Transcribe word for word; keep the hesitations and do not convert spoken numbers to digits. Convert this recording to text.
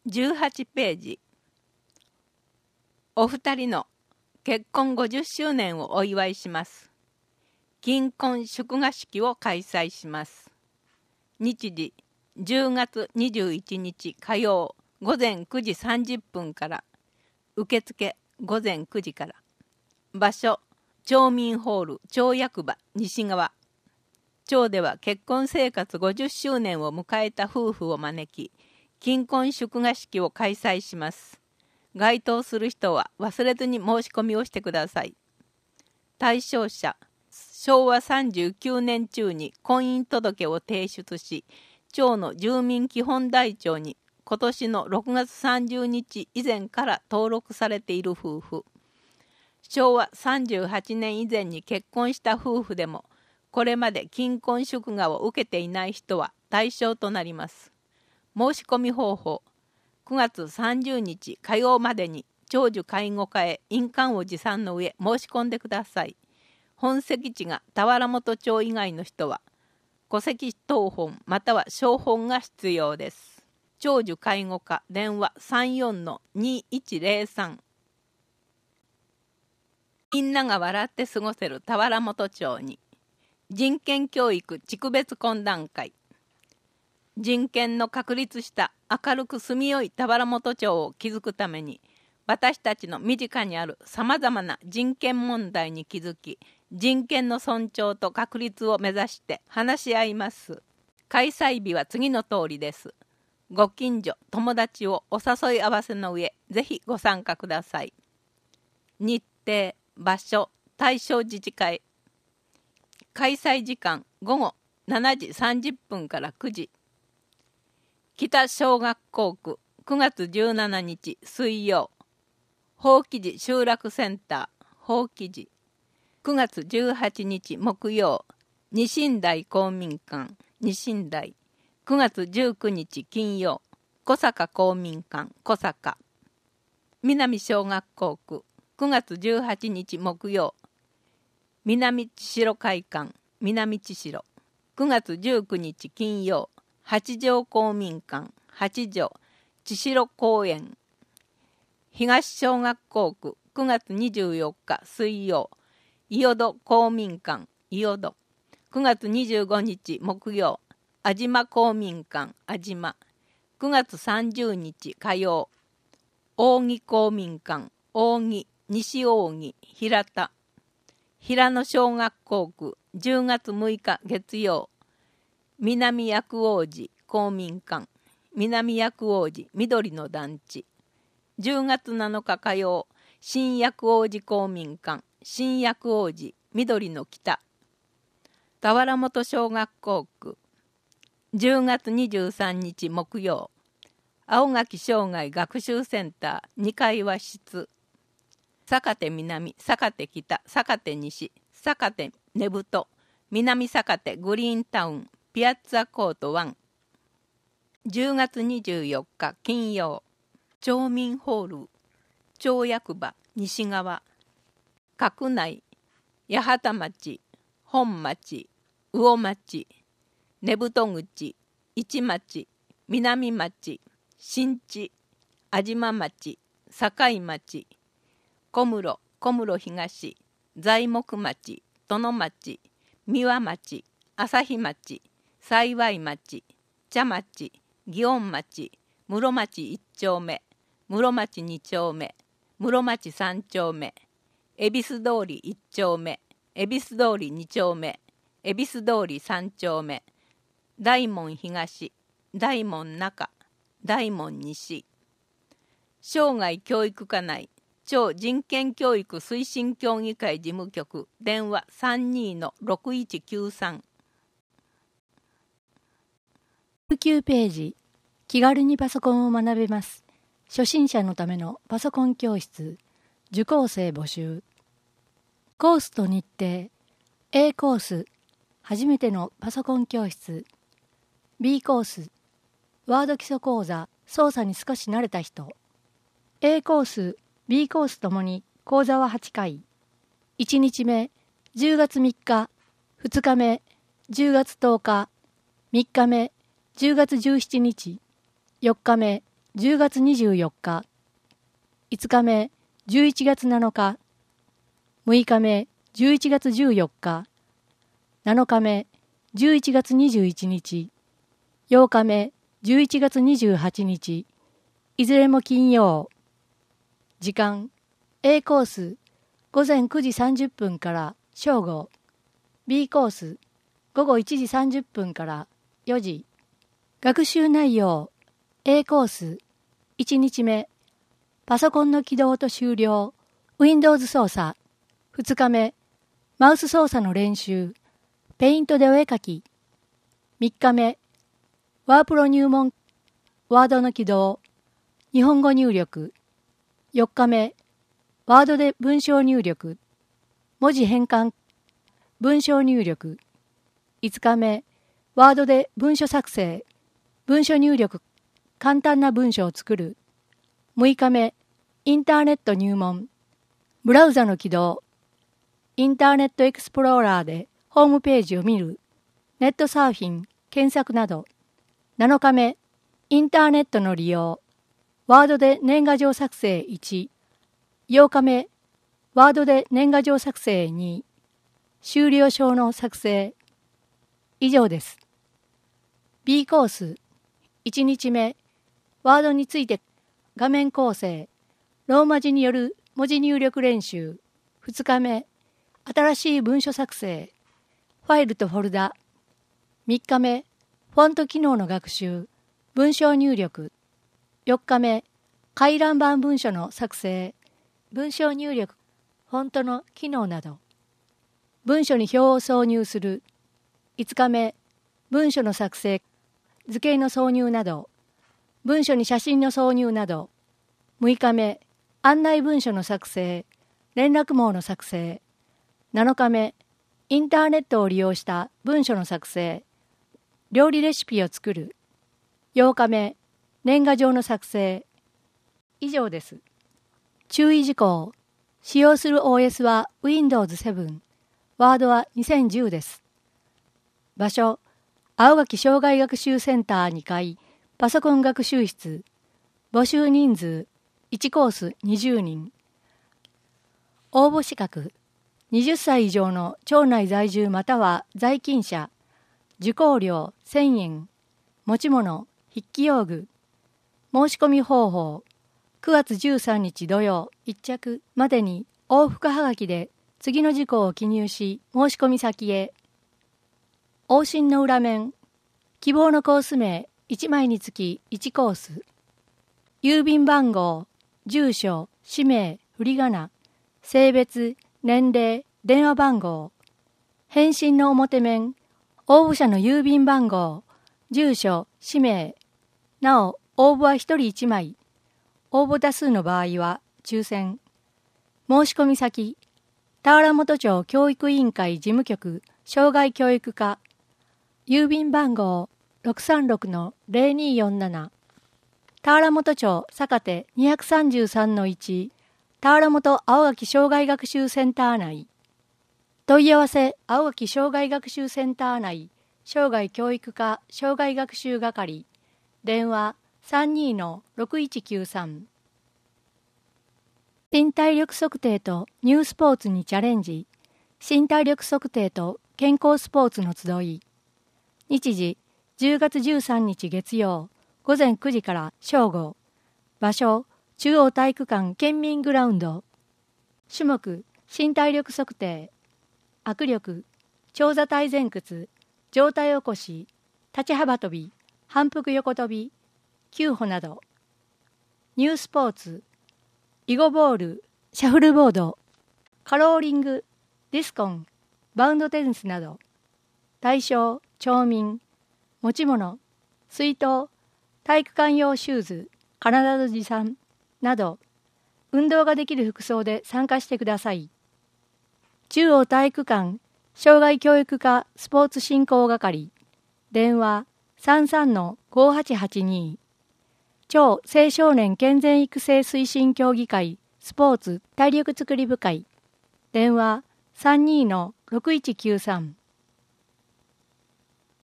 じゅうはちページ。お二人の結婚ごじゅっしゅうねんをお祝いします。金婚祝賀式を開催します。日時じゅうがつにじゅういちにち火曜午前くじさんじゅっぷんから、受付午前くじから。場所町民ホール町役場西側。町では結婚生活ごじゅっしゅうねんを迎えた夫婦を招き、金婚祝賀式を開催します。該当する人は忘れずに申し込みをしてください。対象者、しょうわさんじゅうきゅうねん中に婚姻届を提出し、町の住民基本台帳に今年のろくがつさんじゅうにち以前から登録されている夫婦。しょうわさんじゅうはちねん以前に結婚した夫婦でも、これまで金婚祝賀を受けていない人は対象となります。申し込み方法、くがつさんじゅうにち火曜までに長寿介護課へ印鑑を持参の上申し込んでください。本籍地が田原本町以外の人は、戸籍謄本または証本が必要です。長寿介護課電話 さんよんのにいちゼロさん。みんなが笑って過ごせる田原本町に、人権教育地区別懇談会。人権の確立した明るく住みよい田原本町を築くために、私たちの身近にあるさまざまな人権問題に気づき、人権の尊重と確立を目指して話し合います。開催日は次の通りです。ご近所、友達をお誘い合わせの上、ぜひご参加ください。日程、場所、対象自治会。開催時間ごごしちじさんじゅっぷんからくじ。北小学校区くがつじゅうしちにち水曜。宝木寺集落センター宝木寺。くがつじゅうはちにち木曜。二神台公民館二神台。くがつじゅうくにち金曜。小坂公民館小坂。南小学校区くがつじゅうはちにち木曜。南千代会館南千代。くがつじゅうくにち金曜。八条公民館八条千代公園。東小学校区くがつにじゅうよっか水曜。伊予戸公民館伊予戸。くがつにじゅうごにち木曜。安島公民館安島。くがつさんじゅうにち火曜。扇公民館扇西扇平田。平野小学校区じゅうがつむいか月曜。南薬王寺公民館南薬王寺緑の団地。じゅうがつなのか火曜。新薬王寺公民館新薬王寺緑の北。田原本小学校区じゅうがつにじゅうさんにち木曜。青垣生涯学習センターにかい和室。坂手南坂手北坂手西坂手根太南坂手グリーンタウンピアッツァコートいち。じゅうがつにじゅうよっか金曜。町民ホール町役場西側。角内八幡町本町魚町根太口市町南町新地安島町境町小室小室東材木町殿町三輪町朝日町幸町茶町祇園町室町いち丁目室町に丁目室町さん丁目恵比寿通りいち丁目恵比寿通りに丁目恵比寿通りさん丁目大門東大門中大門西。生涯教育課内町人権教育推進協議会事務局電話 さんにーのろくいちきゅうさん。 じゅうきゅうページ。気軽にパソコンを学べます。初心者のためのパソコン教室。受講生募集。コースと日程。A コース。初めてのパソコン教室。B コース。ワード基礎講座。操作に少し慣れた人。A コース、B コースともに講座ははちかい。いちにちめ、じゅうがつみっか。ふつかめ、じゅうがつとおか。みっかめ、じゅうがつじゅうしちにち。よっかめ、 じゅうがつにじゅうよっか、いつかめじゅういちがつなのか、むいかめじゅういちがつじゅうよっか、なのかめじゅういちがつにじゅういちにち、ようかめじゅういちがつにじゅうはちにち、いずれも金曜。時間 A コースごぜんくじさんじゅっぷんから正午、 B コースごごいちじさんじゅっぷんからよじ。学習内容 A コースいちにちめ、パソコンの起動と終了、Windows 操作。ふつかめ、マウス操作の練習、ペイントでお絵描き。みっかめ、ワープロ入門、ワードの起動、日本語入力。よっかめ、ワードで文章入力、文字変換、文章入力。いつかめ、ワードで文書作成、文書入力、簡単な文章を作る。むいかめ、インターネット入門、ブラウザの起動、インターネットエクスプローラーでホームページを見る、ネットサーフィン、検索など。なのかめ、インターネットの利用、ワードで年賀状作成いち、ようかめ、ワードで年賀状作成に、終了証の作成。以上です。B コースいちにちめ、ワードについて画面構成、ローマ字による文字入力練習。ふつかめ、新しい文書作成、ファイルとフォルダ。みっかめ、フォント機能の学習、文章入力。よっかめ、回覧板文書の作成、文章入力、フォントの機能など。文書に表を挿入する。いつかめ、文書の作成、図形の挿入など。文書に写真の挿入など。むいかめ、案内文書の作成、連絡網の作成。なのかめ、インターネットを利用した文書の作成、料理レシピを作る。ようかめ、年賀状の作成。以上です。注意事項。使用する オーエス は ウィンドウズセブン、ワードはにせんじゅうです。場所、青垣障害学習センターにかい、パソコン学習室。募集人数、いちコースにじゅうにん。応募資格、はたち以上の町内在住または在勤者。受講料せんえん。持ち物、筆記用具。申し込み方法、くがつじゅうさんにち土曜いっちゃくまでに往復はがきで次の事項を記入し申し込み先へ。往診の裏面、希望のコース名いちまいにつきいちコース。郵便番号、住所、氏名、振り仮名、性別、年齢、電話番号。返信の表面、応募者の郵便番号、住所、氏名。なお、応募はひとりいちまい。応募多数の場合は抽選。申し込み先、田原本町教育委員会事務局障害教育課。郵便番号 ろくさんろくのぜろによんなな。田原本町坂手 にさんさんのいち、田原本青垣障害学習センター内。問い合わせ青垣障害学習センター内障害教育課障害学習係。電話 さんにーのろくいちきゅうさん。身体力測定とニュースポーツにチャレンジ。身体力測定と健康スポーツの集い。日時じゅうがつじゅうさんにち月曜ごぜんくじから正午。場所中央体育館県民グラウンド。種目身体力測定。握力、長座体前屈、上体起こし、立ち幅跳び、反復横跳び、救歩など。ニュースポーツ、囲碁ボール、シャフルボード、カローリング、ディスコン、バウンドテニスなど。対象、町民、持ち物、水筒、体育館用シューズ、カナダ持参など。運動ができる服装で参加してください。中央体育館障害教育課スポーツ振興係。電話 さんさんのごはちはちに。超青少年健全育成推進協議会スポーツ体力づくり部会。電話 さんにーのろくいちきゅうさん。